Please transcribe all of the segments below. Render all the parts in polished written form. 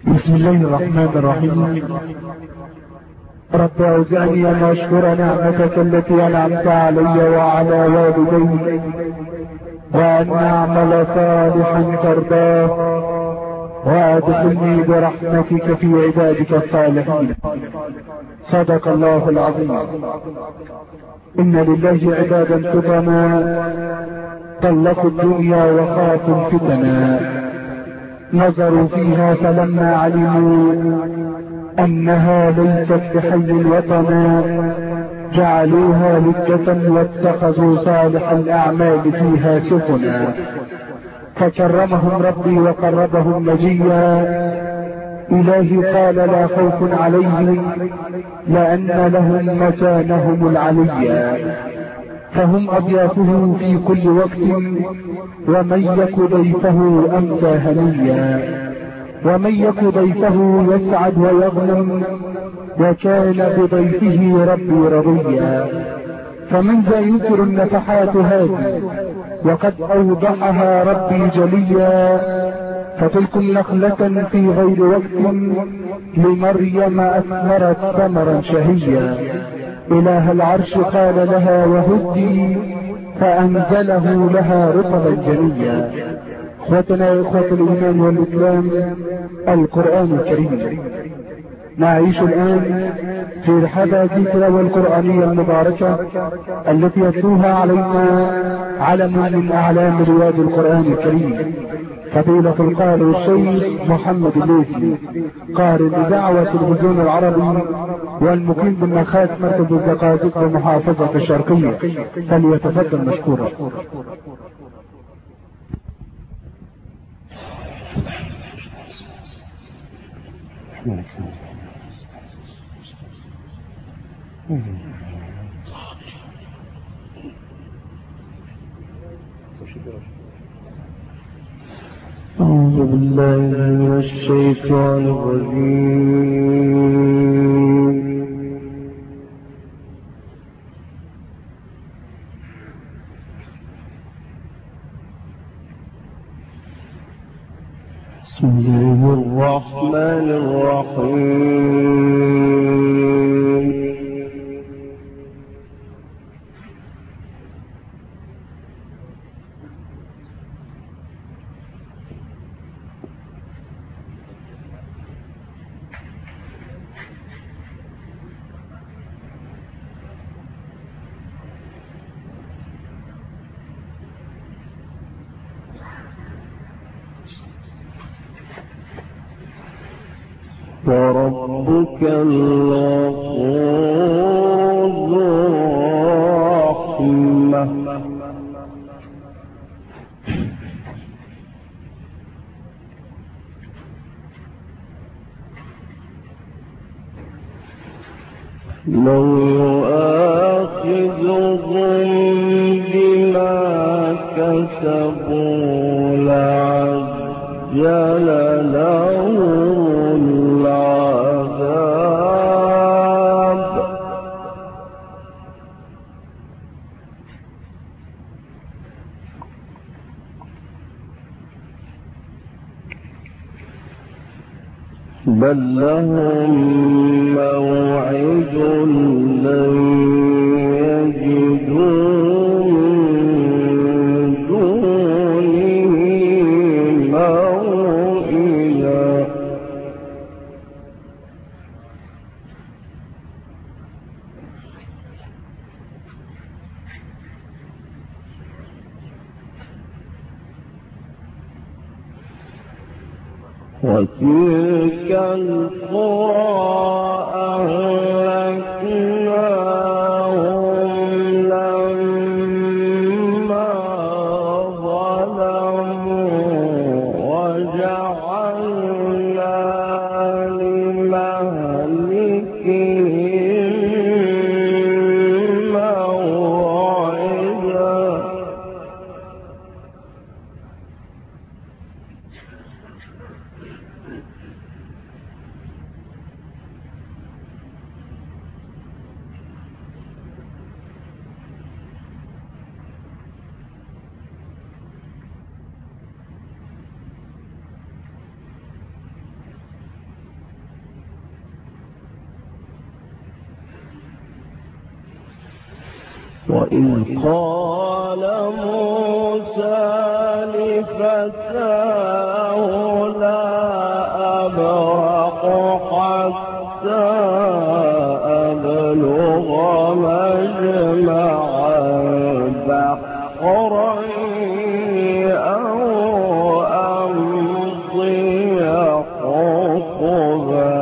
بسم الله الرحمن الرحيم. رب أوزعني أن أشكر نعمتك التي أنعمت علي وعلى والدي، وأن أعمل صالحا ترضاه، وأدخلني برحمتك في عبادك الصالحين. صدق الله العظيم. إن لله عبادا فطنا طلقوا الدنيا وخافوا الفتنا، نظروا فيها فلما علموا أنها ليست بحي وطنا، جعلوها لجة واتخذوا صالح الأعمال فيها سفنا. فكرمهم ربي وقربهم نجيا، إلهي قال لا خوف عليهم لأن لهم مكانهم العليا. فهم أضيافه في كل وقت، ومن يك ضيفه أمسى هنيا، ومن يك ضيفه يسعد ويغنم، وكان بضيفه ربي رضيا. فمن ذا ينكر النفحات هذه وقد أوضحها ربي جليا. فتلكم نخلة في غير وقت لمريم أثمرت ثمرا شهيا. إله العرش قال لها وهدي، فأنزله لها رطبا جنيا. اخوتنا يا اخوة الإيمان والإسلام، القرآن الكريم. نعيش الآن في رحلة التلاوة القرآنية المباركة التي يتلوها علينا علم من أعلام رياض القرآن الكريم، فضيلة القارئ الشيخ محمد الليثي، قارئ بدعوة التلفزيون العربي والمقيم بالنخاس مركز الزقازق بمحافظة الشرقية، فليتفضل مشكورا. أعوذ بالله من الشيطان الرجيم. بسم الله الرحمن الرحيم. وربك الغفور ذو الرحمة لو يؤاخذهم بما كسبوا لعجل لهم العذاب، بل لهم موعد لن يجدوا من دونه موئلا. وتلك القرى أهلكناهم لما ظلموا، وجعلنا لمهلكهم موعدا. وإذ قال موسى لفتاه لا أبرح حتى أبلغ مجمع البحرين أو أمضي حقبا.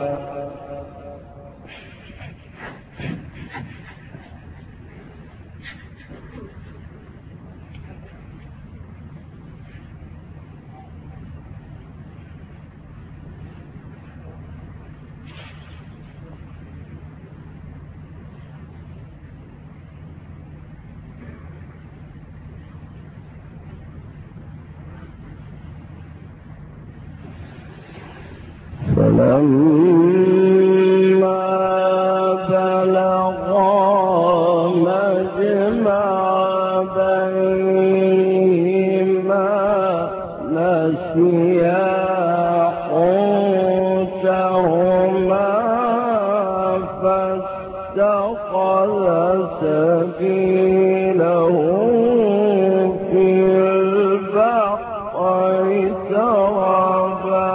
فلما بلغا مجمع بينهما نسيا حوتهما فاتخذ سبيله في البحر سربا.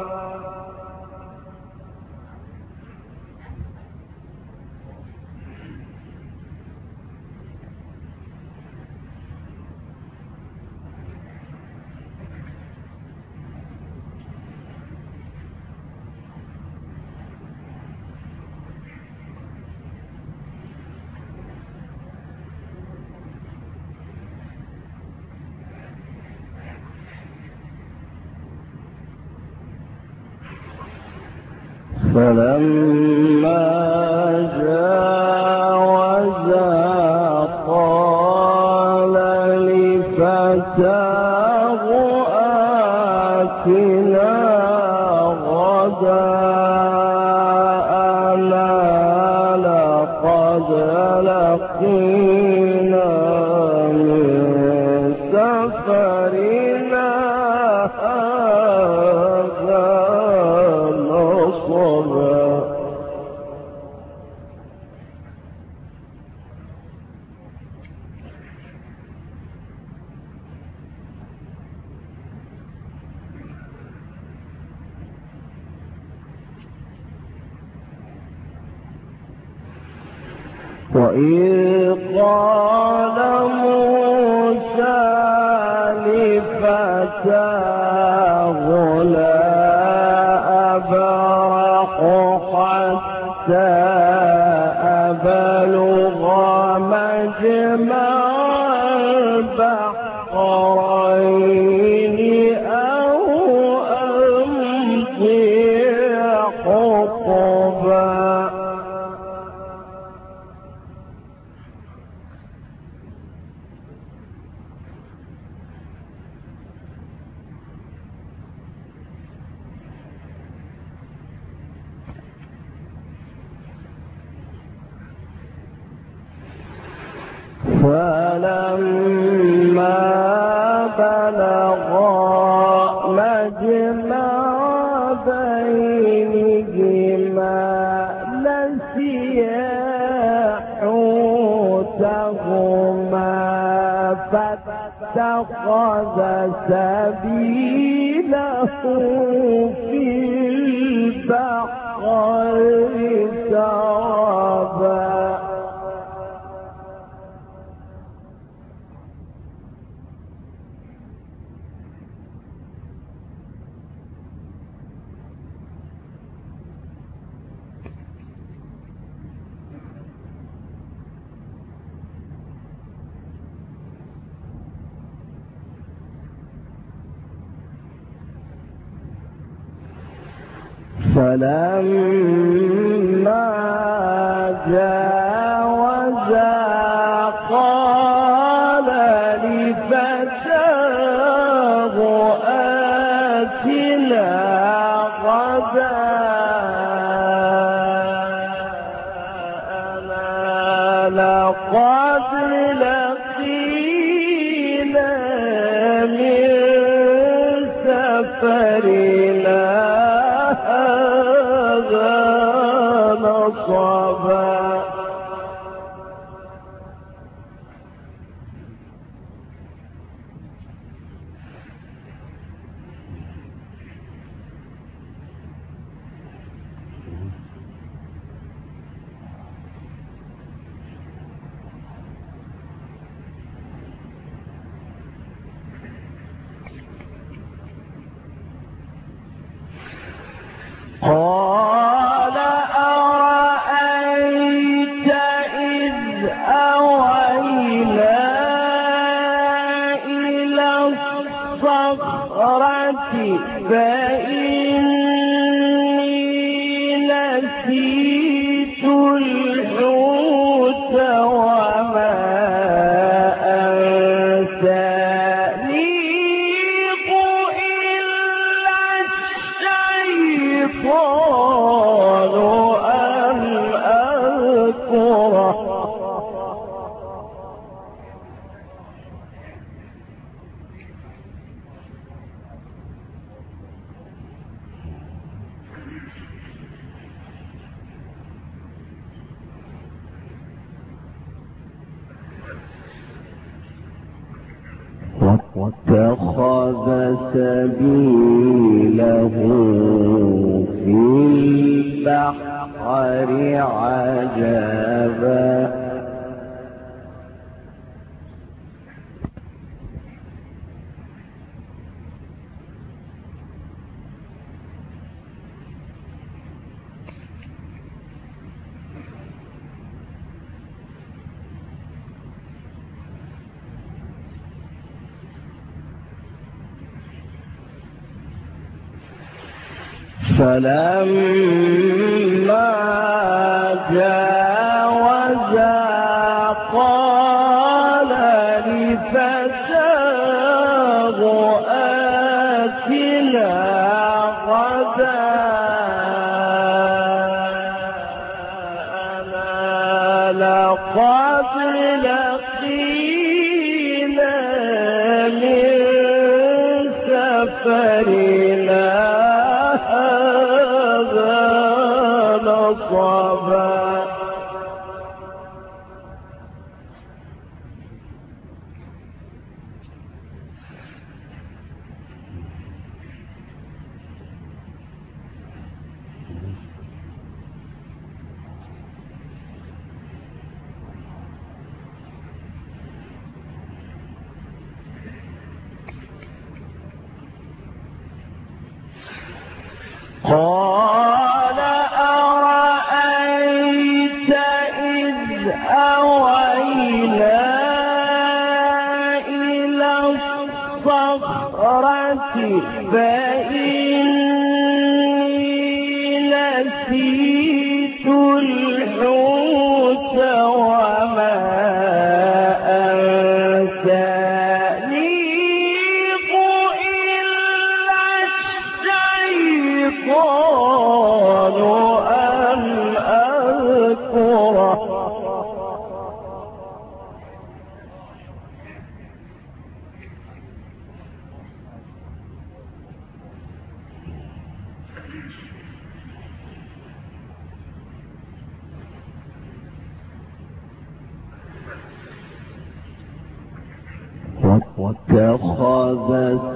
فلما جاوزا قال لفتاه آتنا غداءنا لقد لقينا من سفرنا هذا نصبا. وإذ قال موسى لفتاه لا أبرح حتى أبلغ مجمع البحرين أو أمضي حقبا. فلما بلغا مجمع بينهما نسيا حوتهما فاتخذ سبيله في البحر سربا. فلما جاوزا قال لفتاه آتنا غداءنا لقد لقينا من سفرنا هذا نصبا. فإني نسيت الحوت وما أنسانيه إلا الشيطان أن أذكره. واتخذ سبيله في البحر عجبا. فلما جاوزا قال لفتاه آتنا غداءنا لقد لقينا من سفرنا نصبا. قال أرأيت إذ أوينا إلى الصخرة فإني نسيت الحوت وما أنسانيه إلا الشيطان أن أذكره. واتخذ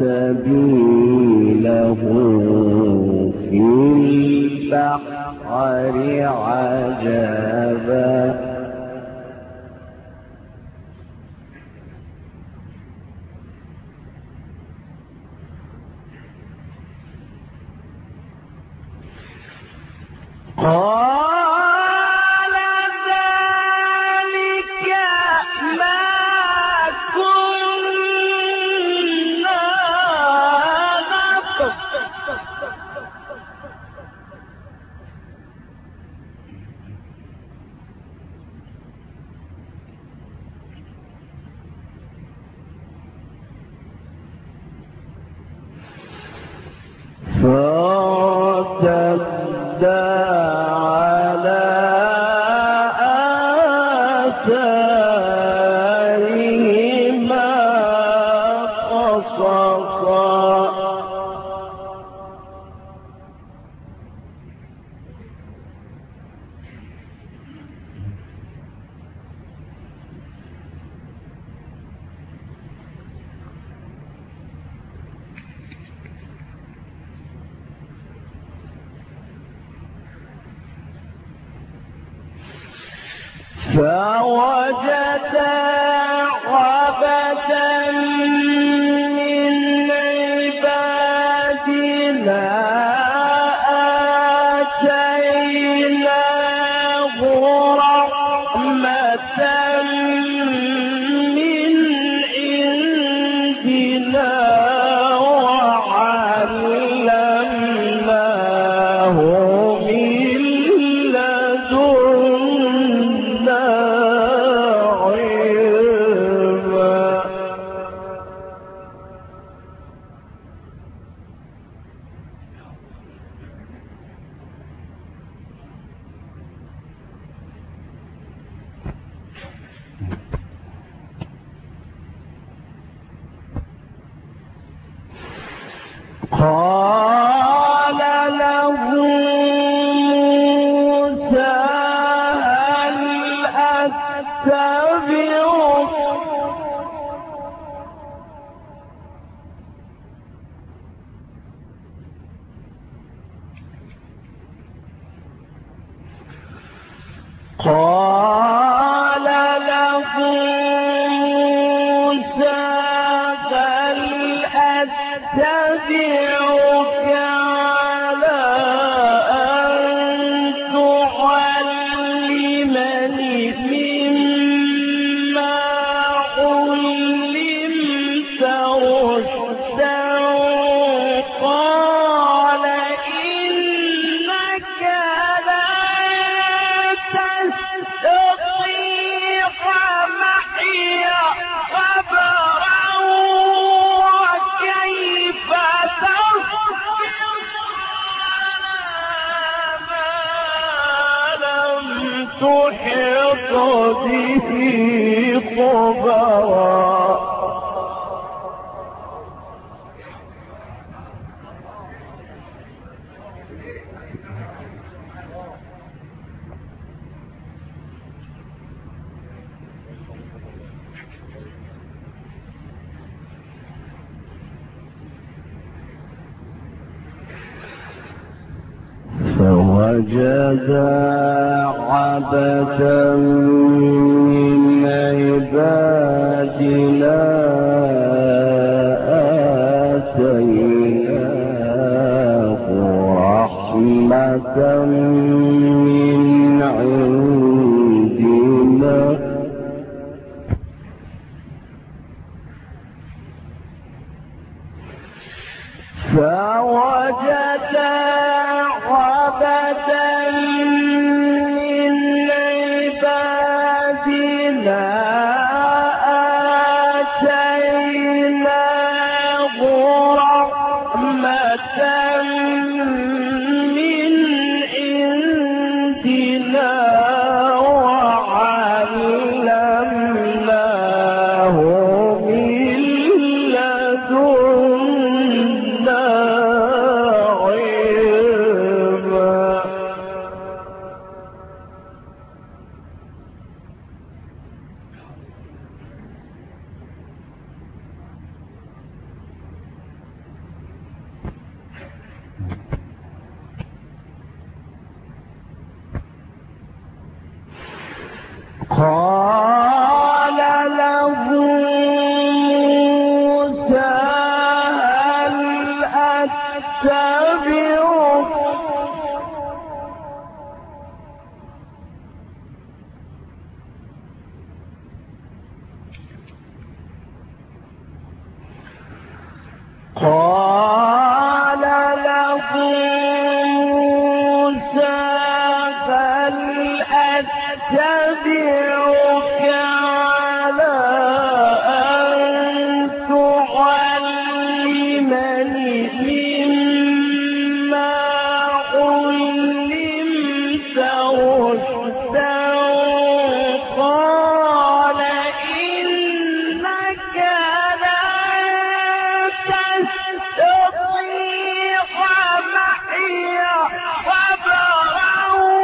سبيله في البحر عجبا. قال ذلك ما كنا نبغي. فارتدا على آثارهما قصصا. فوجدا عبدا من عبادنا آتيناه رحمة من عندنا وعلمناه قال له موسى هل أتبعك قال له موسى هل أتبعك على أن تعلمني مما علمت رشدا قال إنك تستطيع معي صبرا وكيف تصبر على ما لم تحط به خبرا فوجد عبدا من عبادنا آتيناه رحمة من عندنا فوجد عبدا من عبادنا آتيناه رحمة من عندنا وعلمناه من لدنا علما قال له موسى هل أتبعك قال له موسى هل أتبعك على أن تعلمني مما علمت رشدا قال إنك لا تستطيع معي صبرا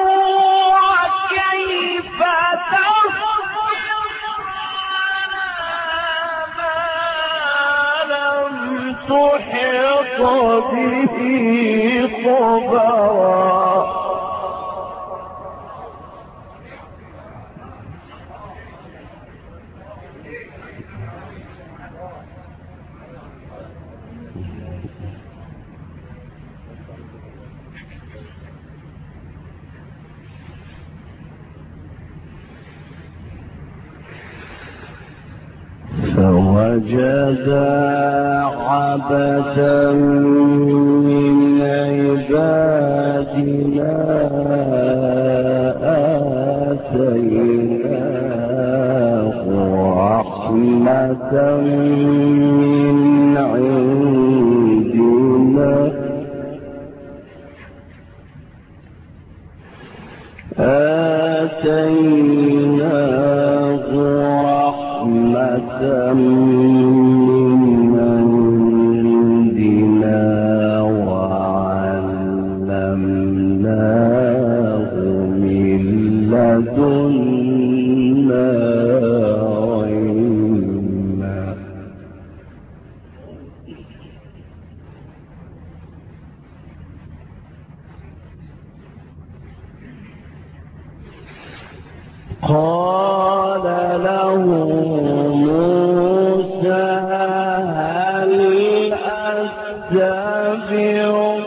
وكيف تصبر على ما لم تحط به خبرا فوجد عبدا من عبادنا آتيناه رحمة من عندنا آتيناه رحمة من عندنا قال له موسى هل أتبعك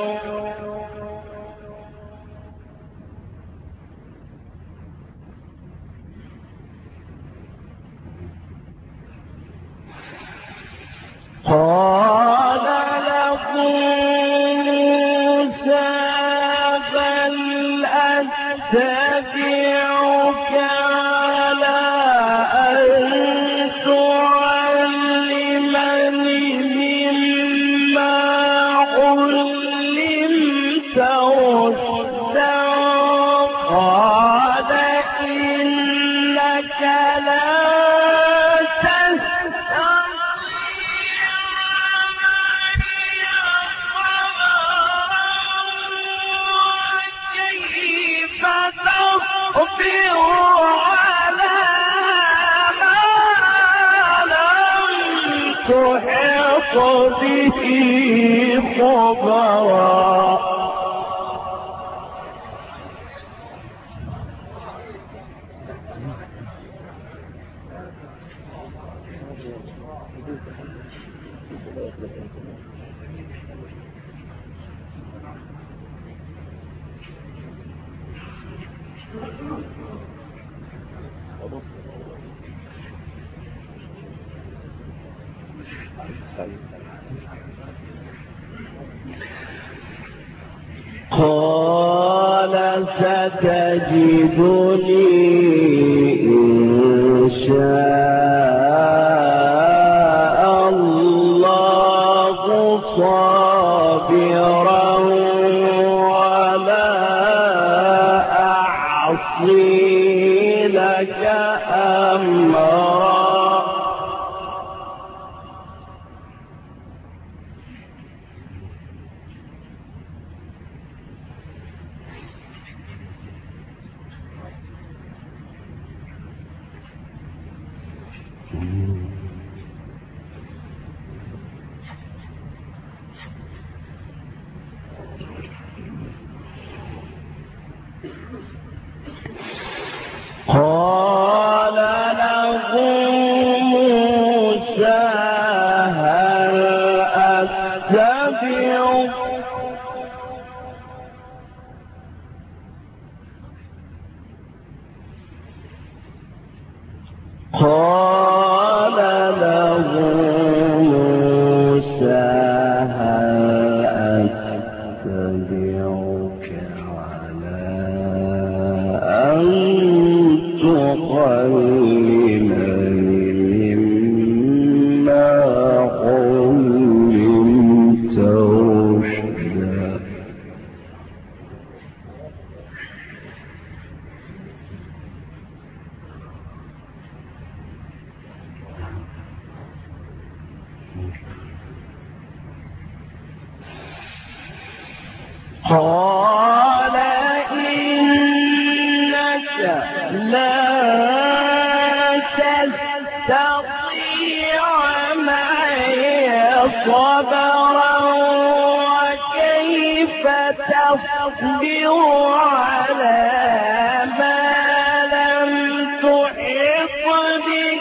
قال له موسى بل أتبعك على أن تعلمني مما علمت رشدا قال إنك لا تحط به خبرا قال ستجدني إن شاء الله صابرا ولا أعصي لك أمرا قال له موسى هل أتبعك قال له موسى هل أتبعك على أن تعلمني مما علمت رشدا قال إنك لا تستطيع معي صبرا وكيف تصبر على ما لم تحط به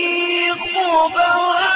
خبرا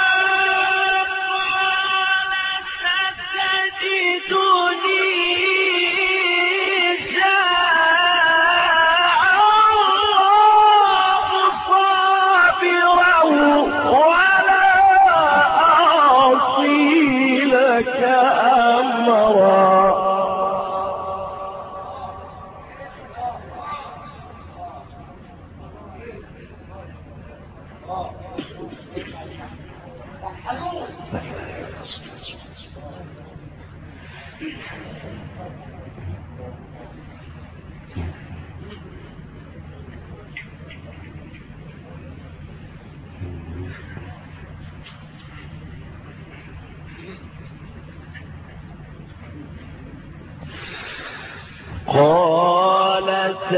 قال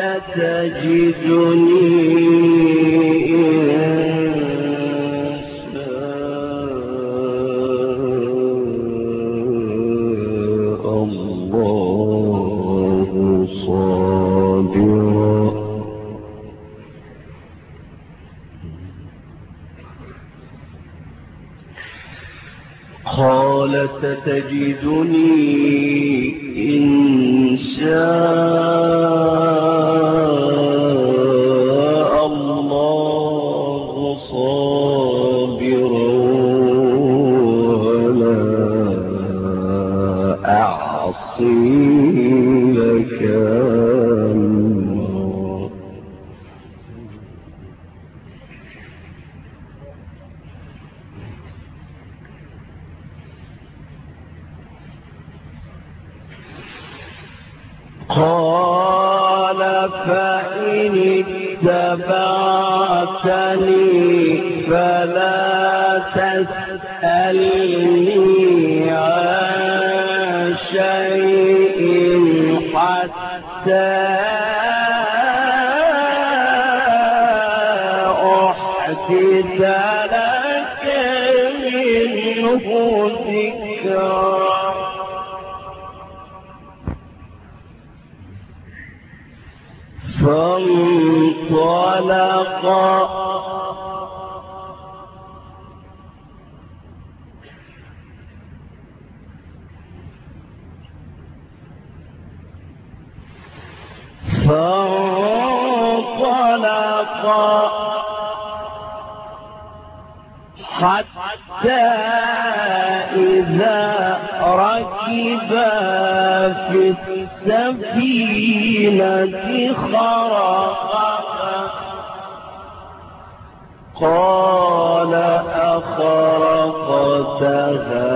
ستجدني إن شاء الله صابرا قال ستجدني إن شاء الله صابرا ولا أعصي لك أمرا. قال فإن اتبعتني فلا تسألني عن شيء حتى أحدث لك منه ذكرا. فانطلقا حتى إذا ركبا في السفينة خرقها قال أخرقتها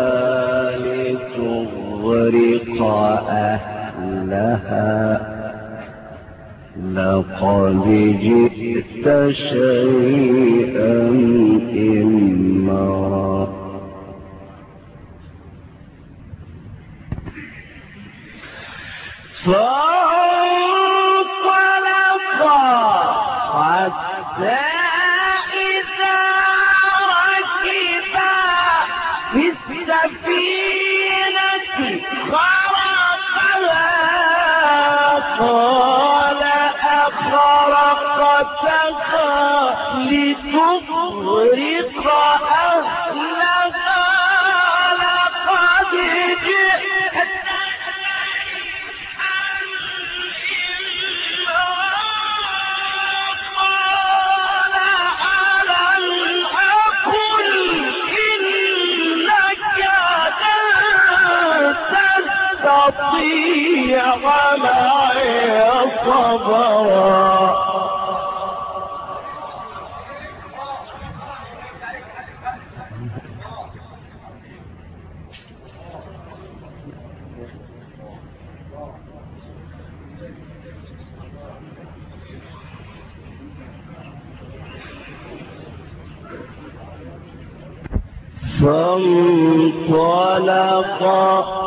لتغرق أهلها لقد جئت شيئا إمرا. فانطلقا حتى إذا ركبا في السفينة خرقها قال أخرقتها لتغرق أهلها لقد جئت قال ألم أقل إنك لن تستطيع معي صبرا. فانطلقا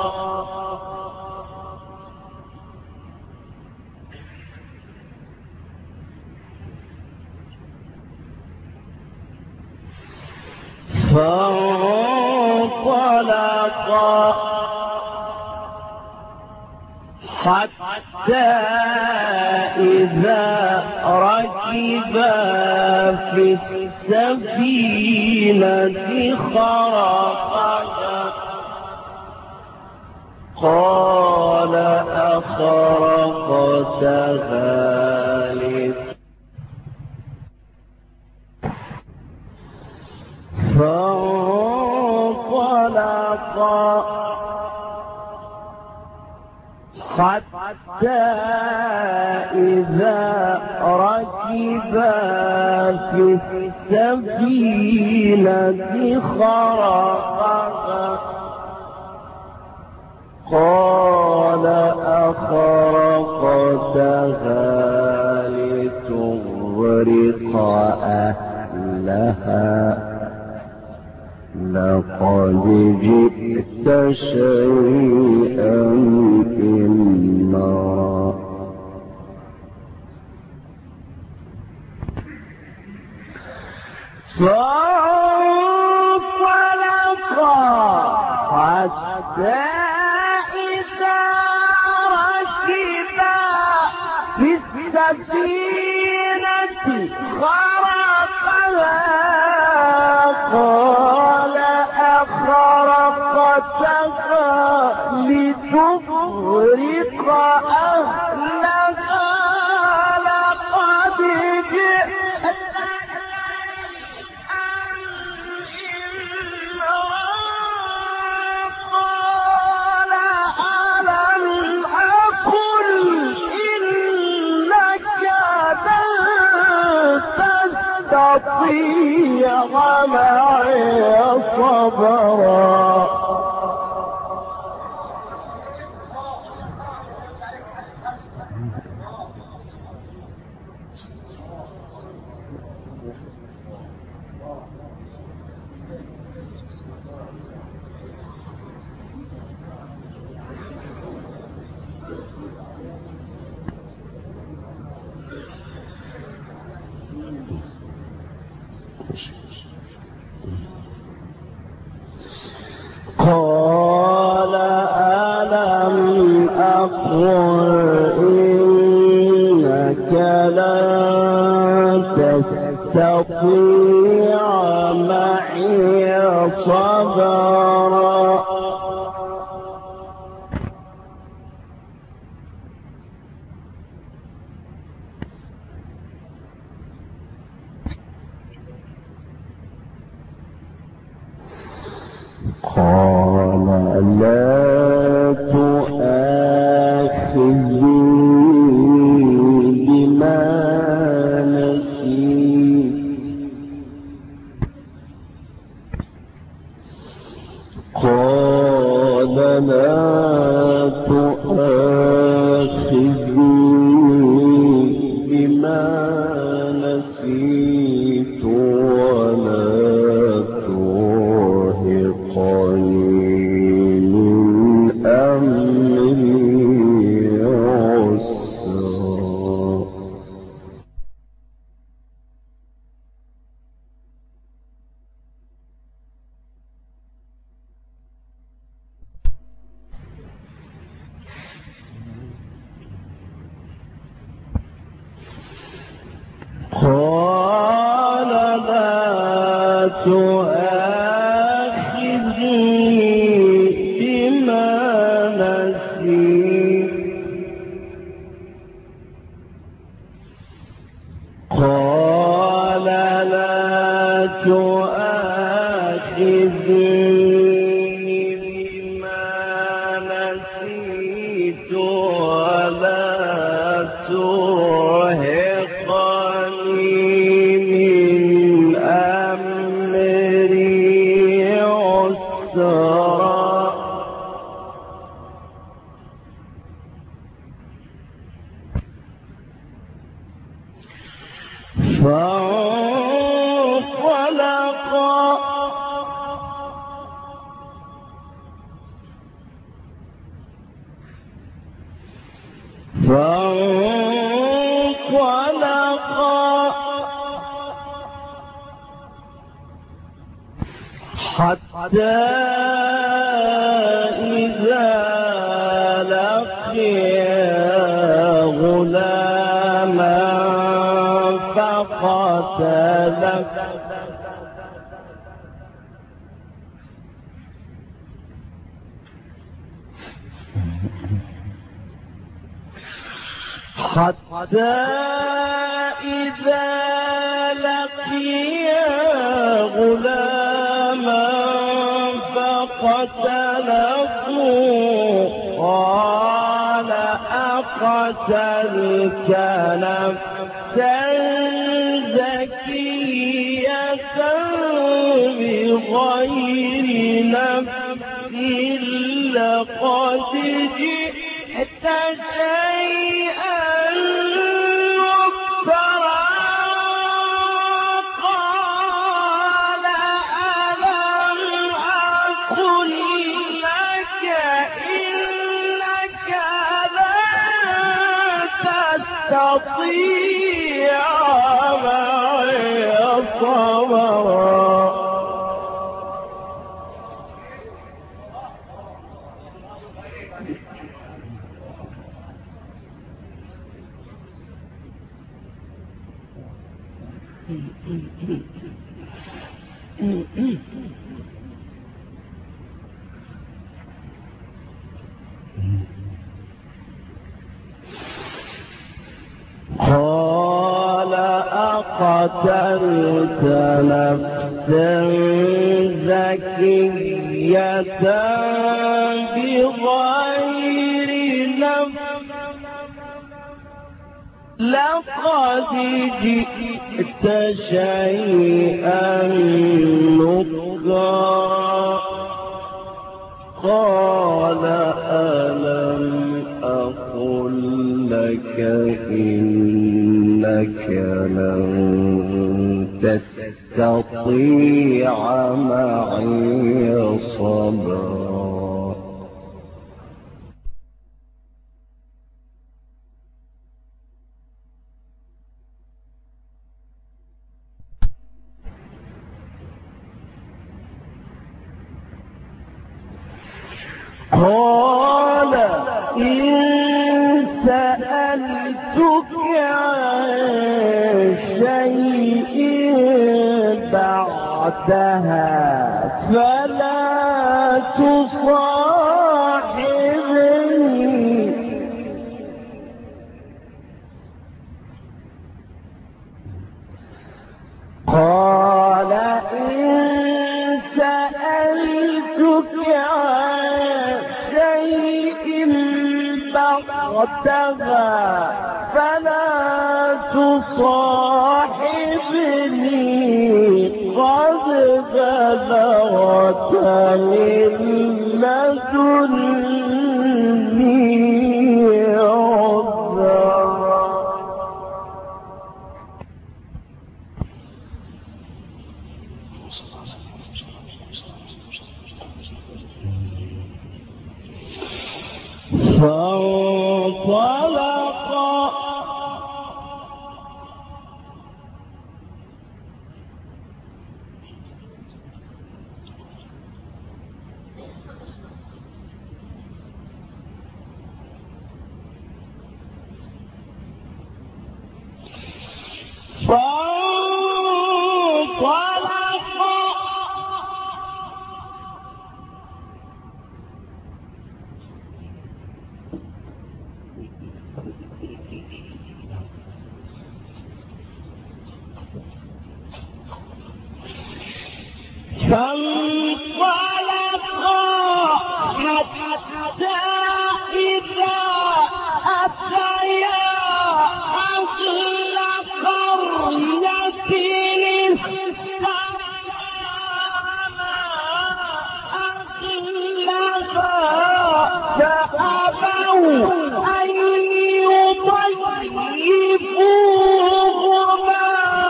حتى إذا ركبا في السفينة خرقها قال أخرقتها فانطلقا حتى إذا ركبا في السفينة خرقها قال أخرقتها لتغرق أهلها لقد جئت شيئا إمرا. فانطلقا حتى إذا ركبا في السفينة خرقها قال أخرقتها لتفرق أهلها لقد قال ألم أقل إنك لن تستطيع معي صبرا. قال ألم أقل إنك لن تستطيع معي صبرا. قال لا تؤاخذني بما نسيت. قال لا تؤاخذني بما نسيت ولا قال لا تؤاخذني بما نسيت. قال لا تؤاخذني بما نسيت ولا فانطلقا حتى إذا لقيا غلاما فقتله حتى إذا لقيا غلاما فقتله قال أقتلت نفسا زكية بغير نفس لقد جئت شيئا نكرا. قال ألم أقل لك إنك لن تستطيع معي صبرا. قتلت نفسا زكية بغير نفس لقد جئت شيئا نكرا قال ألم أقل لك إنك لن تستطيع معي صبرا قال إن سألتك عن شيء بعدها فلا تصاحبني قال إن سألتك عن شيء بعدها فلا تصاحبني قد بلغت من لدني عذرا فانطلقا حتى إذا أتيا أهل قرية استطعما أهلها فأبوا أن يضيفوهما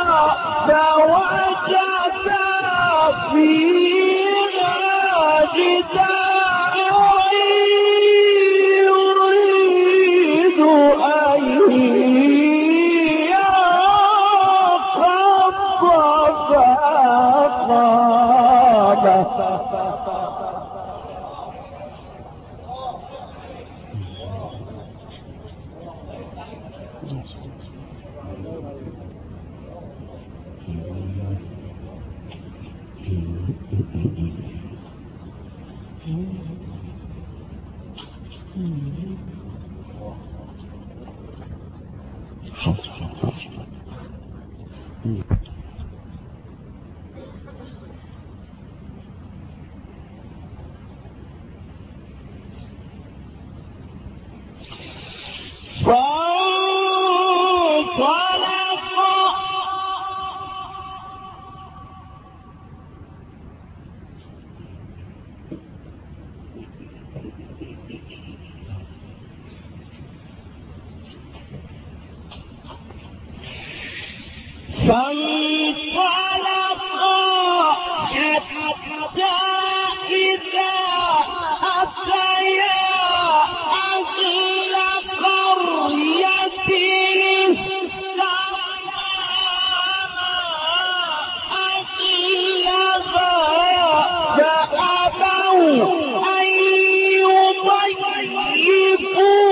فوجدا فيها جدارا يريد أن ينقض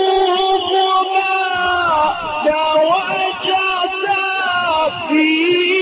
فوجدا فيها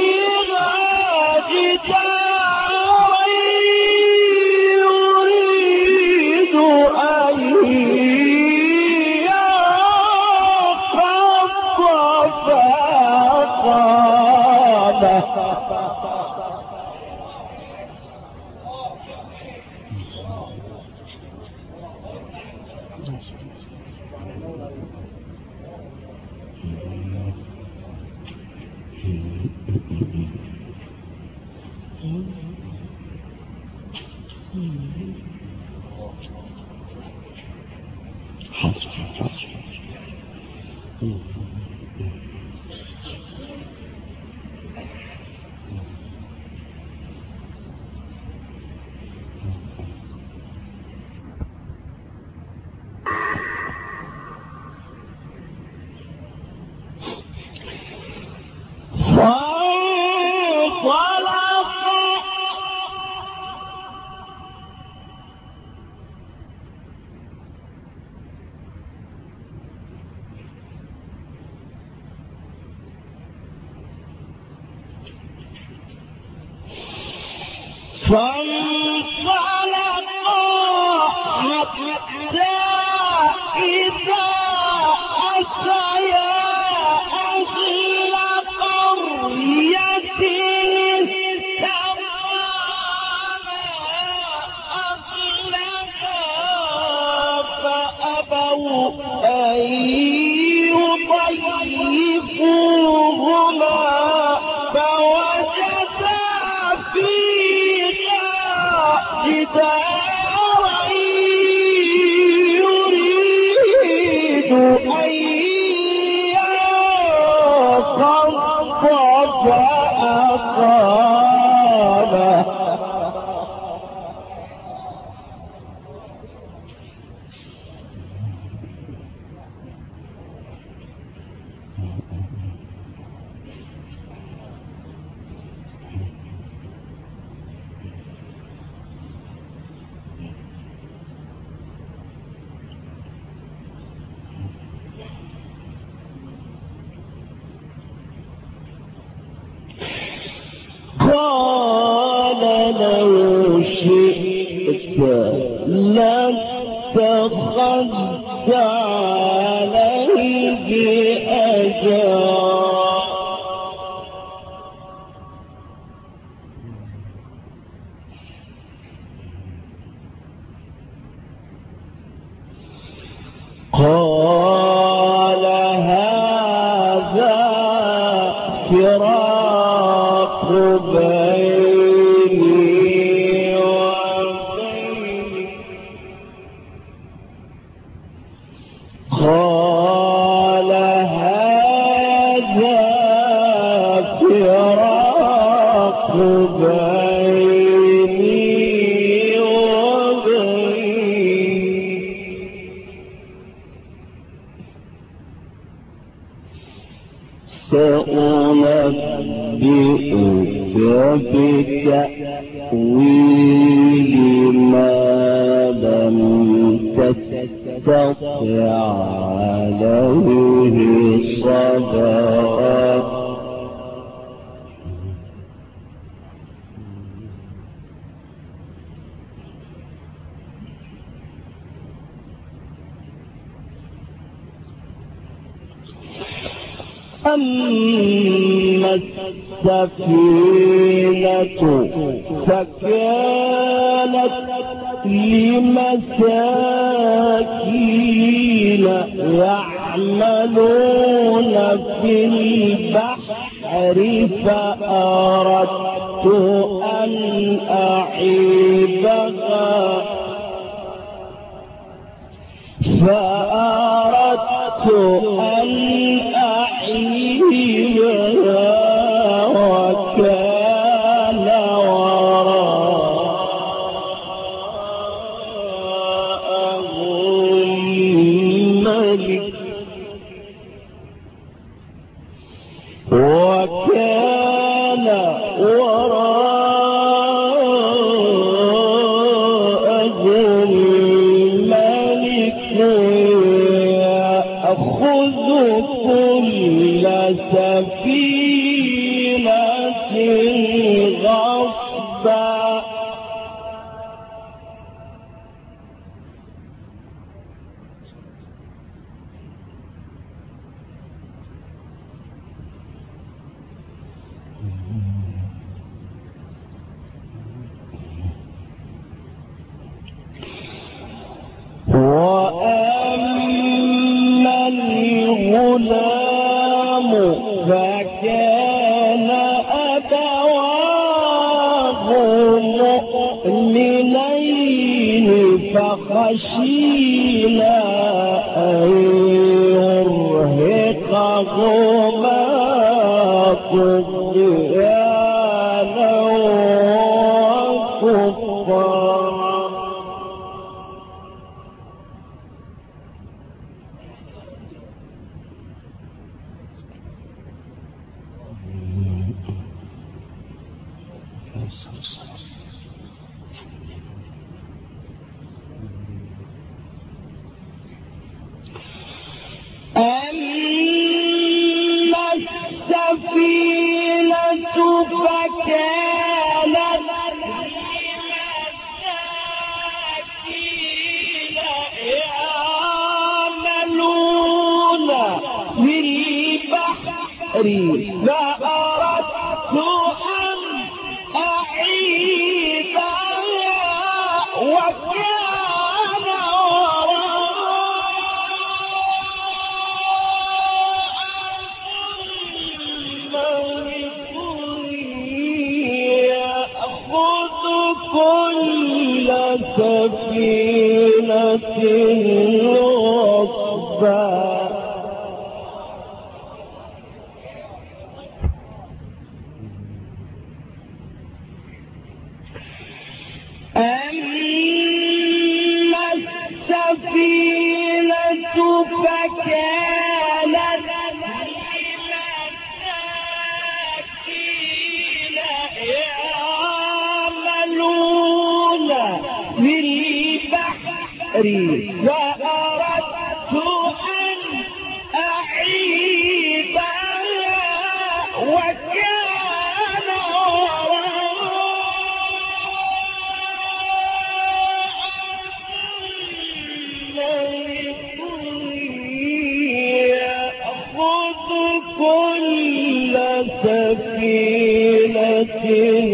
أما السفينة فكانت لمساكين يعملون في البحر فأردت أن أعيبها وكان وراءهم ملك يأخذ كل سفينة غصبا وأما أما السفينة فكانت لمساكين يعملون في البحر فأردت أن أعيبها وكان يأخذ كل سفينة غصبا. أما السفينة فكانت لمساكين يعملون في البحر فأردت أن أعيبها وكان يأخذ كل سفينة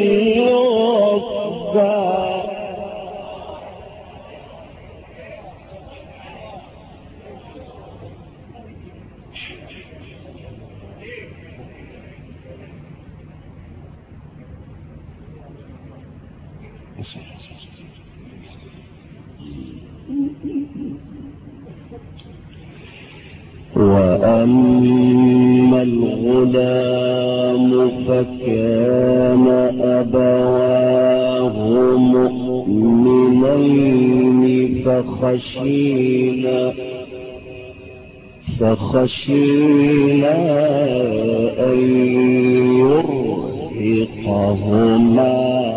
غصبا. وأما الغلام فكان أبواه مؤمنين فخشينا أن يرهقهما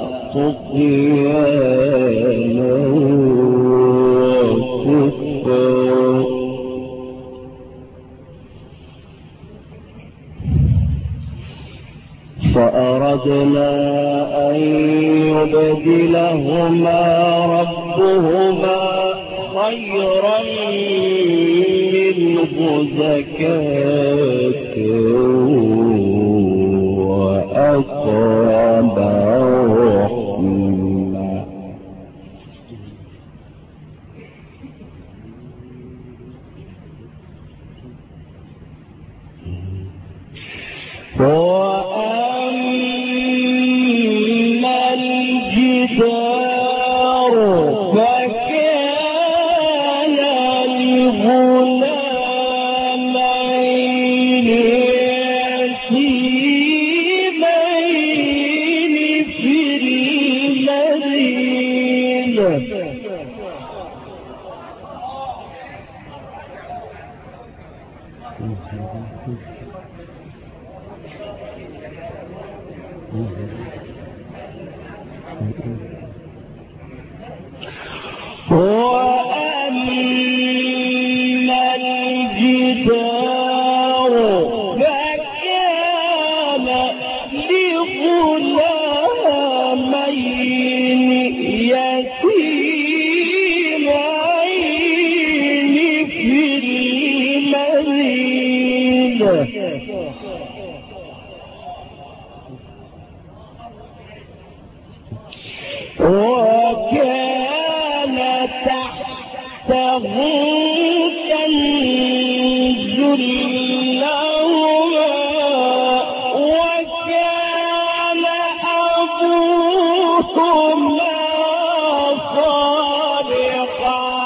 طغيانا وكفرا فأردنا أن يبدلهما ربهما خيرا منه زكاة وأقرب رحما. وأما الجدار فكان لغلامين يتيمين في المدينة وأما الجدار فكان لغلامين يتيمين في المدينة وكان تحته كنز لهما وكان أبوهما صالحا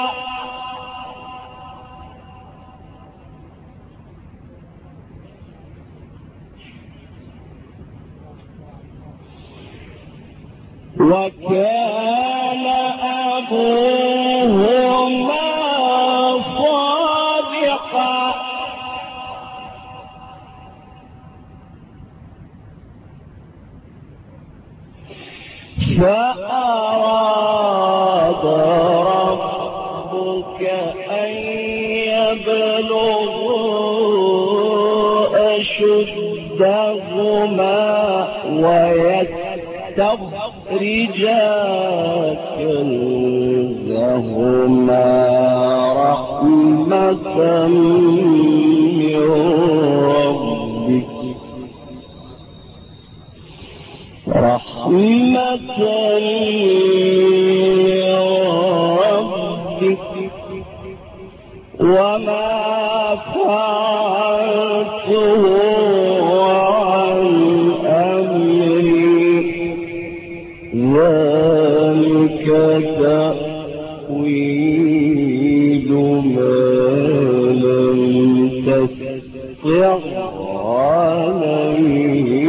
وكان أبوهما صالحا فأراد ربك أن يبلغوا كنزهما رحمة من ربك وما فعلته عن أمري ذلك تأويل ما لم تستطع عليه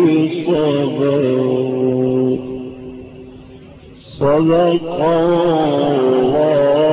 صبرا. صدق الله